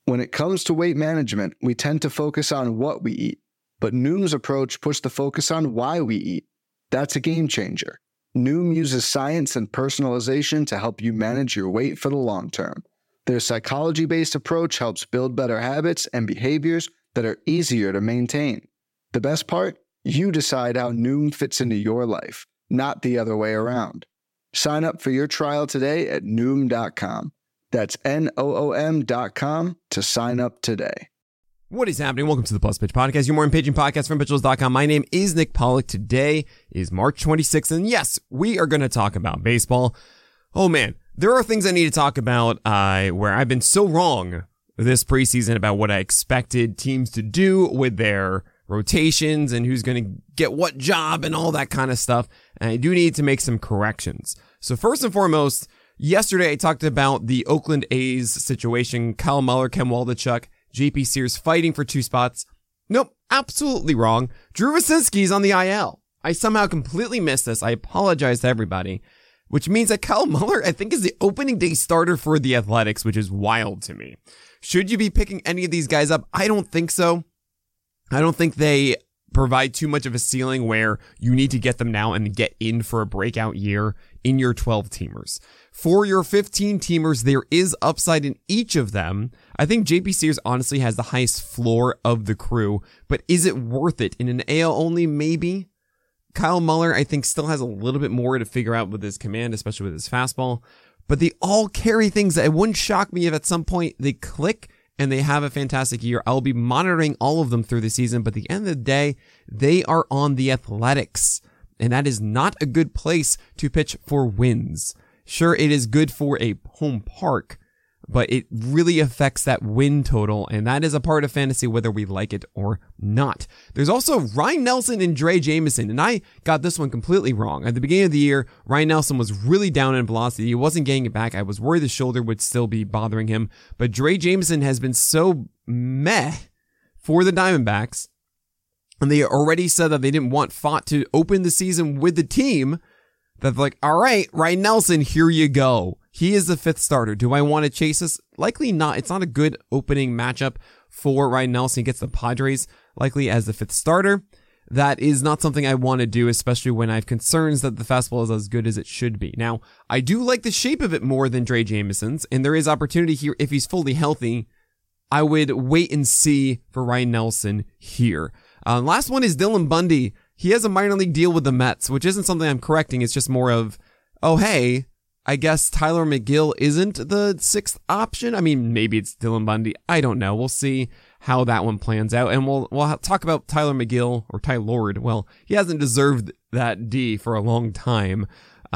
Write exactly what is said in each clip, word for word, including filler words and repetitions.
When it comes to weight management, we tend to focus on what we eat, but Noom's approach puts the focus on why we eat. That's a game changer. Noom uses science and personalization to help you manage your weight for the long term. Their psychology-based approach helps build better habits and behaviors that are easier to maintain. The best part? You decide how Noom fits into your life, not the other way around. Sign up for your trial today at Noom dot com. That's N O O M dot com to sign up today. What is happening? Welcome to the Plus Pitch Podcast, your morning pitching podcast from pitchers dot com. My name is Nick Pollock. Today is March twenty-sixth, and yes, we are going to talk about baseball. Oh man, there are things I need to talk about uh, where I've been so wrong this preseason about what I expected teams to do with their rotations and who's going to get what job and all that kind of stuff. And I do need to make some corrections. So first and foremost, yesterday I talked about the Oakland A's situation. Kyle Muller, Ken Waldichuk, J P Sears fighting for two spots. Nope, absolutely wrong. Drew Wyszynski's on the I L. I somehow completely missed this. I apologize to everybody. Which means that Kyle Muller, I think, is the opening day starter for the Athletics, which is wild to me. Should you be picking any of these guys up? I don't think so. I don't think they provide too much of a ceiling where you need to get them now and get in for a breakout year in your twelve-teamers. For your fifteen-teamers, there is upside in each of them. I think J P Sears honestly has the highest floor of the crew, but is it worth it? In an A L only, maybe? Kyle Muller, I think, still has a little bit more to figure out with his command, especially with his fastball. But they all carry things that it wouldn't shock me if at some point they click and they have a fantastic year. I'll be monitoring all of them through the season, but at the end of the day, they are on the Athletics. And that is not a good place to pitch for wins. Sure, it is good for a home park, but it really affects that win total, and that is a part of fantasy whether we like it or not. There's also Ryan Nelson and Drey Jameson, and I got this one completely wrong. At the beginning of the year, Ryan Nelson was really down in velocity. He wasn't getting it back. I was worried the shoulder would still be bothering him, but Drey Jameson has been so meh for the Diamondbacks, and they already said that they didn't want Fott to open the season with the team, that they're like, all right, Ryan Nelson, here you go. He is the fifth starter. Do I want to chase this? Likely not. It's not a good opening matchup for Ryan Nelson. He gets the Padres likely as the fifth starter. That is not something I want to do, especially when I have concerns that the fastball is as good as it should be. Now, I do like the shape of it more than Drey Jameson's, and there is opportunity here if he's fully healthy. I would wait and see for Ryan Nelson here. Uh, last one is Dylan Bundy. He has a minor league deal with the Mets, which isn't something I'm correcting. It's just more of, oh, hey, I guess Tyler McGill isn't the sixth option. I mean, maybe it's Dylan Bundy. I don't know. We'll see how that one plans out. And we'll we'll talk about Tyler McGill or Ty Lord. Well, he hasn't deserved that D for a long time.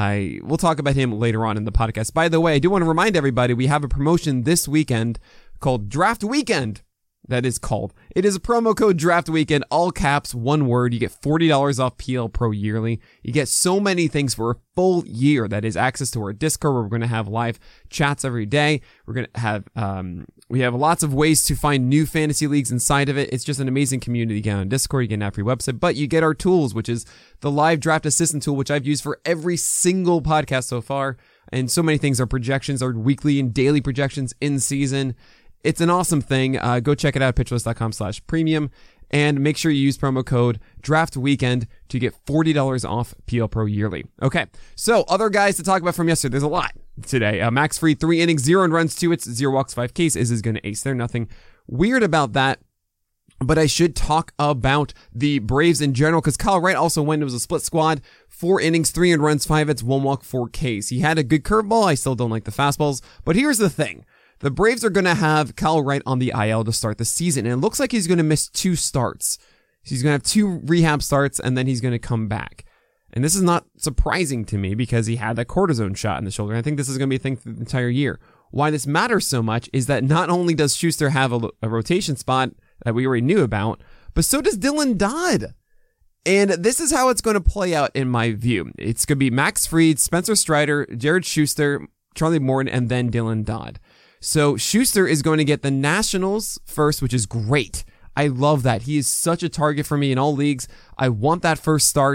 I We'll talk about him later on in the podcast. By the way, I do want to remind everybody we have a promotion this weekend called Draft Weekend. That is called. It is a promo code Draft Weekend, all caps, one word. You get forty dollars off P L Pro yearly. You get so many things for a full year. That is access to our Discord where we're going to have live chats every day. We're going to have, um, we have lots of ways to find new fantasy leagues inside of it. It's just an amazing community. You get on Discord, you get an free website, but you get our tools, which is the live draft assistant tool, which I've used for every single podcast so far. And so many things. Our projections, our weekly and daily projections in season. It's an awesome thing. Uh, go check it out at pitcherlist.com slash premium and make sure you use promo code Draft Weekend to get forty dollars off P L Pro yearly. Okay, so other guys to talk about from yesterday. There's a lot today. Uh, Max Fried, three innings, zero and runs, two hits, zero walks, five Ks. Is is going to ace there. Nothing weird about that. But I should talk about the Braves in general because Kyle Wright also went. It was a split squad. Four innings, three and runs, five hits, one walk, four Ks. He had a good curveball. I still don't like the fastballs. But here's the thing. The Braves are going to have Kyle Wright on the I L to start the season, and it looks like he's going to miss two starts. He's going to have two rehab starts, and then he's going to come back. And this is not surprising to me because he had that cortisone shot in the shoulder. I think this is going to be a thing for the entire year. Why this matters so much is that not only does Schuster have a, a rotation spot that we already knew about, but so does Dylan Dodd. And this is how it's going to play out in my view. It's going to be Max Fried, Spencer Strider, Jared Schuster, Charlie Morton, and then Dylan Dodd. So Schuster is going to get the Nationals first, which is great. I love that. He is such a target for me in all leagues. I want that first start.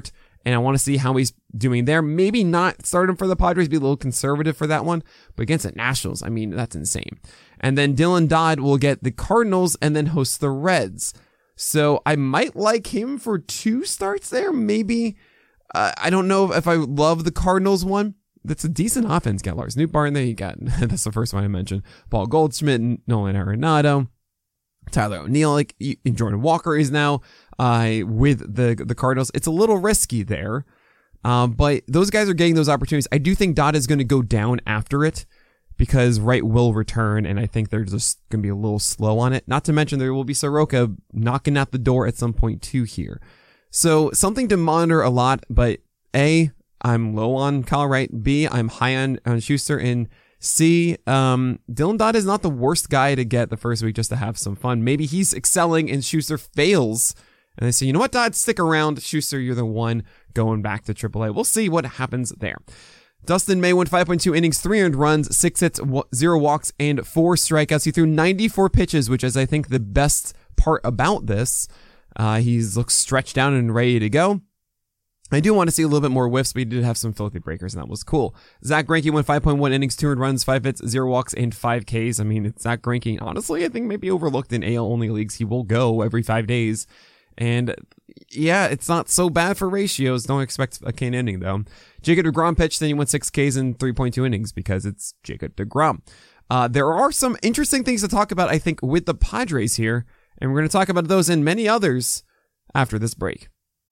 and I want to see how he's doing there. Maybe not start him for the Padres, be a little conservative for that one, but against the Nationals, I mean, that's insane. And then Dylan Dodd will get the Cardinals and then host the Reds. So I might like him for two starts there, maybe. Uh, I don't know if I love the Cardinals one. That's a decent offense. Got Lars Nootbaar there. You got, that's the first one I mentioned, Paul Goldschmidt, Nolan Arenado, Tyler O'Neill, like and Jordan Walker is now uh, with the the Cardinals. It's a little risky there, um, but those guys are getting those opportunities. I do think Dodd is going to go down after it because Wright will return, and I think they're just going to be a little slow on it. Not to mention there will be Soroka knocking at the door at some point too here. So something to monitor a lot, but A, I'm low on Kyle Wright. B, I'm high on, on Schuster. And C, um, Dylan Dodd is not the worst guy to get the first week just to have some fun. Maybe he's excelling and Schuster fails. And they say, you know what, Dodd, stick around. Schuster, you're the one going back to triple A. We'll see what happens there. Dustin May went five point two innings, three earned runs, six hits, zero walks, and four strikeouts. He threw ninety-four pitches, which is, I think, the best part about this. Uh, he looks stretched out and ready to go. I do want to see a little bit more whiffs, but he did have some filthy breakers, and that was cool. Zach Greinke went five point one innings, two earned runs, five hits, zero walks, and five Ks. I mean, it's Zach Greinke, honestly, I think maybe overlooked in A L-only leagues. He will go every five days. And yeah, it's not so bad for ratios. Don't expect a Kane inning, though. Jacob deGrom pitched, then he went six Ks in three point two innings because it's Jacob deGrom. Uh, there are some interesting things to talk about, I think, with the Padres here, and we're going to talk about those and many others after this break.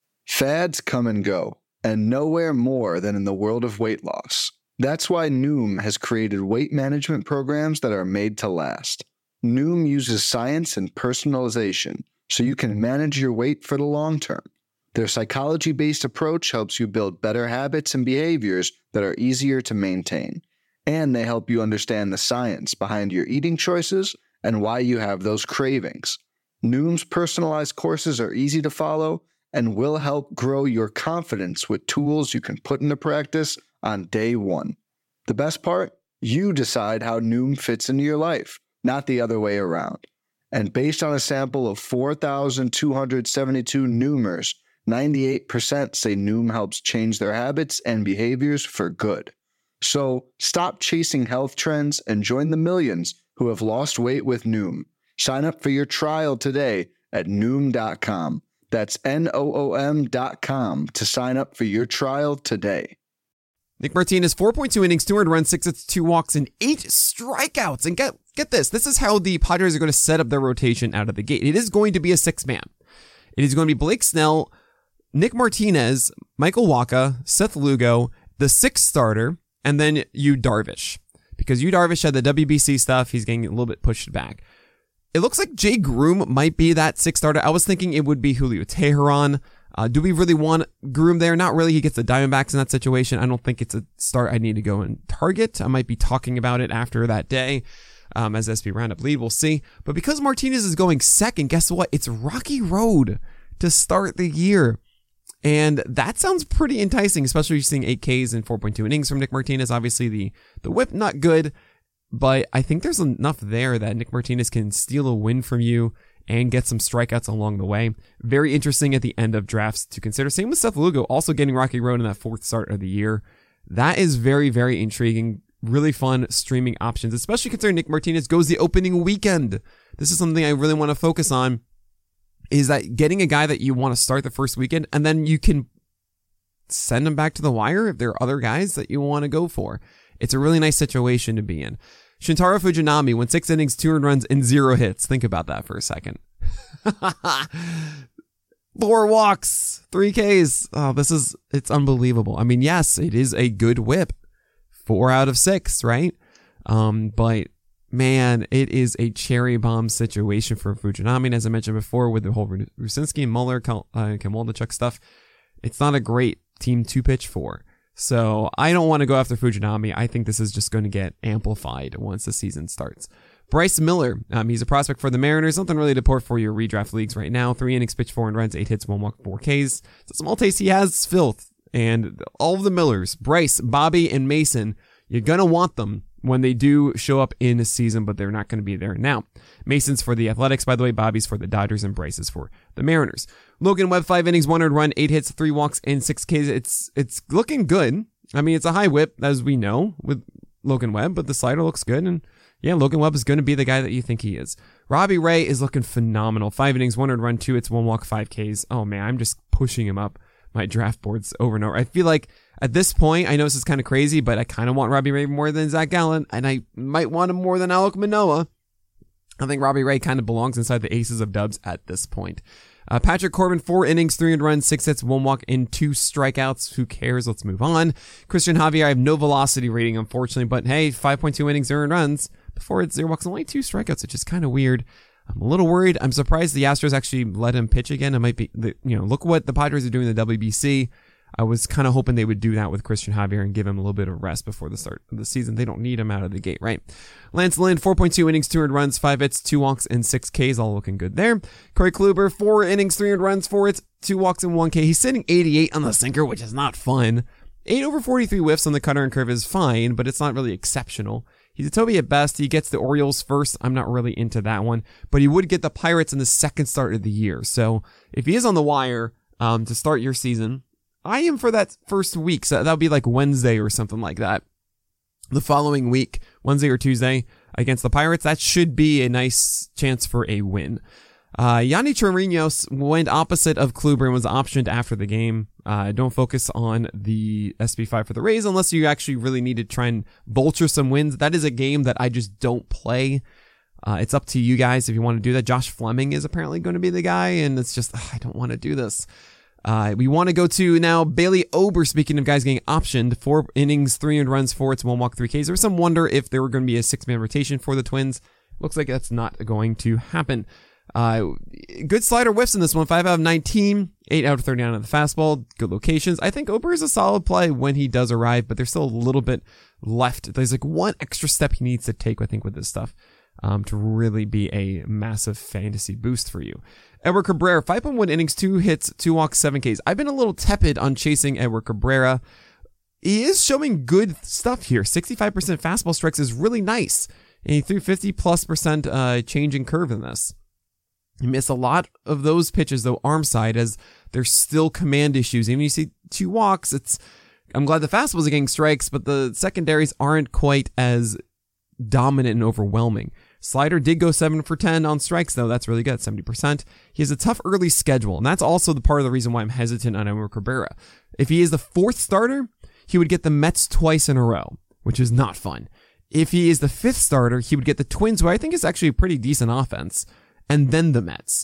Fads come and go, and nowhere more than in the world of weight loss. That's why Noom has created weight management programs that are made to last. Noom uses science and personalization so you can manage your weight for the long term. Their psychology-based approach helps you build better habits and behaviors that are easier to maintain. And they help you understand the science behind your eating choices and why you have those cravings. Noom's personalized courses are easy to follow and will help grow your confidence with tools you can put into practice on day one. The best part? You decide how Noom fits into your life, not the other way around. And based on a sample of four thousand two hundred seventy-two Noomers, ninety-eight percent say Noom helps change their habits and behaviors for good. So stop chasing health trends and join the millions who have lost weight with Noom. Sign up for your trial today at Noom dot com. That's N O O M dot com to sign up for your trial today. Nick Martinez, four point two innings, two earned runs, six hits, two walks, and eight strikeouts. And get get this, this is how the Padres are going to set up their rotation out of the gate. It is going to be a six-man. It is going to be Blake Snell, Nick Martinez, Michael Wacha, Seth Lugo, the sixth starter, and then Yu Darvish. Because Yu Darvish had the W B C stuff, he's getting a little bit pushed back. It looks like Jay Groom might be that sixth starter. I was thinking it would be Julio Teheran. Uh, do we really want Groom there? Not really. He gets the Diamondbacks in that situation. I don't think it's a start I need to go and target. I might be talking about it after that day um, as S P Roundup lead. We'll see. But because Martinez is going second, guess what? It's rocky road to start the year. And that sounds pretty enticing, especially seeing eight Ks and four point two innings from Nick Martinez. Obviously, the, the whip, not good. But I think there's enough there that Nick Martinez can steal a win from you and get some strikeouts along the way. Very interesting at the end of drafts to consider. Same with Seth Lugo, also getting rocky road in that fourth start of the year. That is very, very intriguing. Really fun streaming options, especially considering Nick Martinez goes the opening weekend. This is something I really want to focus on, is that getting a guy that you want to start the first weekend, and then you can send him back to the wire if there are other guys that you want to go for. It's a really nice situation to be in. Shintaro Fujinami went six innings, two earned runs, and zero hits. Think about that for a second. Four walks, three Ks. Oh, this is, it's unbelievable. I mean, yes, it is a good whip. Four out of six, right? Um, but man, it is a cherry bomb situation for Fujinami. And as I mentioned before, with the whole Rucinski and Muller, uh, Kamoldichuk stuff, it's not a great team to pitch for. So I don't want to go after Fujinami. I think this is just going to get amplified once the season starts. Bryce Miller, um, he's a prospect for the Mariners. Something really to port for your redraft leagues right now. Three innings, pitched four and runs, eight hits, one walk, four Ks. So small taste he has filth. And all of the Millers, Bryce, Bobby, and Mason, you're going to want them when they do show up in a season, but they're not going to be there now. Mason's for the Athletics, by the way. Bobby's for the Dodgers, and Bryce is for the Mariners. Logan Webb, five innings, one earned run, eight hits, three walks, and six Ks. It's it's looking good. I mean, it's a high whip, as we know, with Logan Webb, but the slider looks good, and yeah, Logan Webb is going to be the guy that you think he is. Robbie Ray is looking phenomenal. Five innings, one earned run, two hits, one walk, five Ks. Oh man, I'm just pushing him up my draft boards over and over. I feel like at this point, I know this is kind of crazy, but I kind of want Robbie Ray more than Zach Gallen, and I might want him more than Alek Manoah. I think Robbie Ray kind of belongs inside the aces of dubs at this point. Uh, Patrick Corbin, four innings, three earned runs, six hits, one walk, and two strikeouts. Who cares? Let's move on. Christian Javier, I have no velocity rating, unfortunately, but hey, five point two innings, zero earned runs. Before it's zero walks, only two strikeouts, which is kind of weird. I'm a little worried. I'm surprised the Astros actually let him pitch again. It might be, the, you know, look what the Padres are doing in the W B C. I was kind of hoping they would do that with Christian Javier and give him a little bit of rest before the start of the season. They don't need him out of the gate, right? Lance Lynn, four point two innings, two earned runs, five hits, two walks, and six Ks, all looking good there. Corey Kluber, four innings, three earned runs, four hits, two walks, and one K. He's sitting eighty-eight on the sinker, which is not fun. eight over forty-three whiffs on the cutter and curve is fine, but it's not really exceptional. He's a Toby at best. He gets the Orioles first. I'm not really into that one, but he would get the Pirates in the second start of the year. So if he is on the wire um, to start your season, I am for that first week. So that would be like Wednesday or something like that. The following week, Wednesday or Tuesday against the Pirates, that should be a nice chance for a win. Uh, Yanni Chirinos went opposite of Kluber and was optioned after the game. Uh, don't focus on the S P five for the Rays unless you actually really need to try and vulture some wins. That is a game that I just don't play. Uh, it's up to you guys if you want to do that. Josh Fleming is apparently going to be the guy, and it's just, ugh, I don't want to do this. Uh, we want to go to now Bailey Ober, speaking of guys getting optioned, four innings, three earned runs, four hits, one walk, three Ks. There was some wonder if there were going to be a six-man rotation for the Twins. Looks like that's not going to happen. Uh, good slider whiffs in this one. five out of nineteen, eight out of thirty-nine on the fastball. Good locations. I think Ober is a solid play when he does arrive, but there's still a little bit left. There's like one extra step he needs to take, I think, with this stuff, um, to really be a massive fantasy boost for you. Edward Cabrera, five point one innings, two hits, two walks, seven Ks. I've been a little tepid on chasing Edward Cabrera. He is showing good stuff here. sixty-five percent fastball strikes is really nice. And he threw fifty plus percent uh, change in curve in this. He missed a lot of those pitches, though, arm side, as there's still command issues. Even if you see two walks, it's, I'm glad the fastballs are getting strikes, but the secondaries aren't quite as dominant and overwhelming. Slider did go seven for ten on strikes, though. That's really good, seventy percent. He has a tough early schedule, and that's also the part of the reason why I'm hesitant on Edward Cabrera. If he is the fourth starter, he would get the Mets twice in a row, which is not fun. If he is the fifth starter, he would get the Twins, who I think is actually a pretty decent offense, and then the Mets.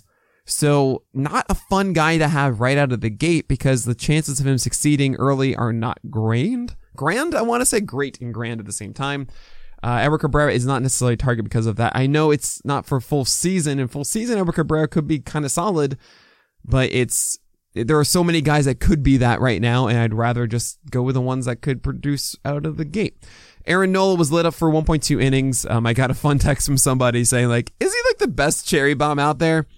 So not a fun guy to have right out of the gate because the chances of him succeeding early are not grand. Grand? I want to say great and grand at the same time. Uh, Edward Cabrera is not necessarily a target because of that. I know it's not for full season, and full season Edward Cabrera could be kind of solid, but it's there are so many guys that could be that right now, and I'd rather just go with the ones that could produce out of the gate. Aaron Nola was lit up for one point two innings. Um, I got a fun text from somebody saying, like, is he like the best cherry bomb out there?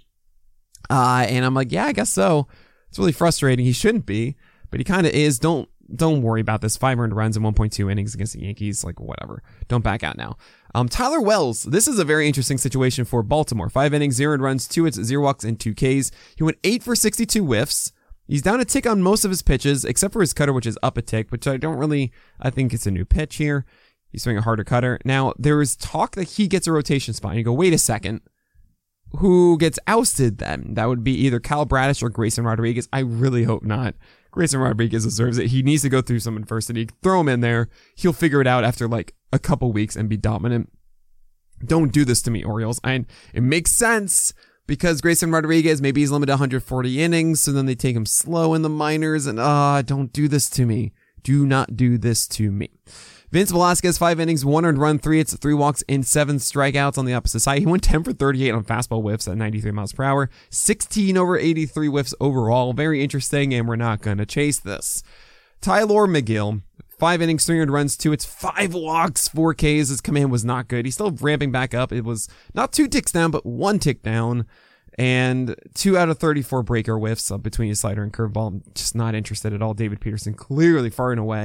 Uh, and I'm like, yeah, I guess so. It's really frustrating. He shouldn't be, but he kind of is. Don't don't worry about this. Five earned runs in one point two innings against the Yankees. Like, whatever. Don't back out now. Um, Tyler Wells. This is a very interesting situation for Baltimore. Five innings, zero earned runs, two hits, zero walks, and two Ks. He went eight for sixty-two whiffs. He's down a tick on most of his pitches, except for his cutter, which is up a tick, which I don't really, I think it's a new pitch here. He's swinging a harder cutter. Now, there is talk that he gets a rotation spot. And you go, wait a second. Who gets ousted then? That would be either Kyle Bradish or Grayson Rodriguez. I really hope not. Grayson Rodriguez deserves it. He needs to go through some adversity. Throw him in there. He'll figure it out after like a couple weeks and be dominant. Don't do this to me, Orioles. And it makes sense because Grayson Rodriguez, maybe he's limited to one hundred forty innings, so then they take him slow in the minors, and ah, uh, don't do this to me. Do not do this to me. Vince Velasquez, five innings, one earned run, three hits, three walks, and seven strikeouts on the opposite side. He went ten for thirty-eight on fastball whiffs at ninety-three miles per hour, sixteen over eighty-three whiffs overall. Very interesting, and we're not going to chase this. Tylor Megill, five innings, three earned runs, two hits, five walks, four Ks. His command was not good. He's still ramping back up. It was not two ticks down, but one tick down. And two out of thirty-four breaker whiffs uh, between his slider and curveball. I'm just not interested at all. David Peterson clearly far and away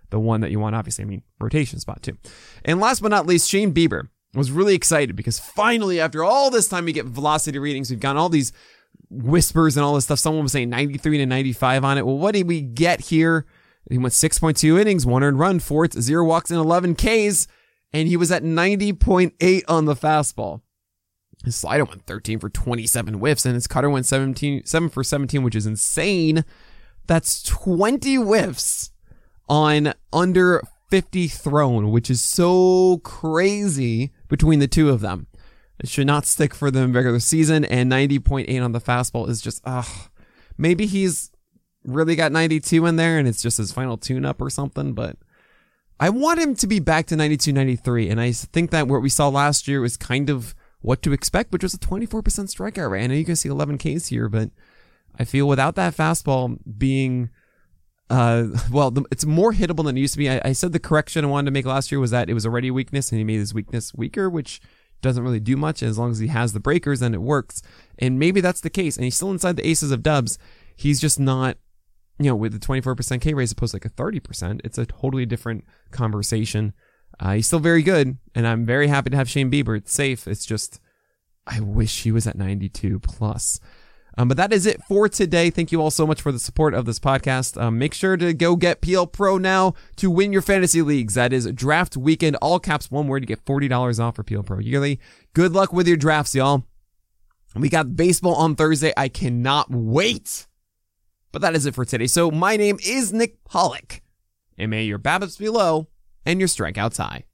the one that you want, obviously. I mean, rotation spot too. And last but not least, Shane Bieber was really excited because finally, after all this time, we get velocity readings. We've gotten all these whispers and all this stuff. Someone was saying ninety-three to ninety-five on it. Well, what did we get here? He went six point two innings, one earned run, four hits, zero walks, and eleven Ks. And he was at ninety point eight on the fastball. His slider went thirteen for twenty-seven whiffs, and his cutter went seventeen, seven for seventeen, which is insane. That's twenty whiffs on under fifty thrown, which is so crazy between the two of them. It should not stick for the regular season, and ninety point eight on the fastball is just, ugh. Maybe he's really got ninety-two in there, and it's just his final tune-up or something, but I want him to be back to ninety-two, ninety-three, and I think that what we saw last year was kind of what to expect, which was a twenty-four percent strikeout rate. I know you can see eleven Ks here, but I feel without that fastball being, uh, well, the, it's more hittable than it used to be. I, I said the correction I wanted to make last year was that it was already a weakness, and he made his weakness weaker, which doesn't really do much. As long as he has the breakers, then it works. And maybe that's the case. And he's still inside the aces of dubs. He's just not, you know, with the twenty-four percent K rate as opposed to like a thirty percent. It's a totally different conversation. Uh, he's still very good, and I'm very happy to have Shane Bieber. It's safe. It's just, I wish he was at ninety-two plus. Um, but that is it for today. Thank you all so much for the support of this podcast. Um, make sure to go get P L Pro now to win your fantasy leagues. That is draft weekend, all caps, one word, to get forty dollars off for P L Pro yearly. Good luck with your drafts, y'all. We got baseball on Thursday. I cannot wait. But that is it for today. So my name is Nick Pollack, and may your BABIPs be low and your strikeouts high.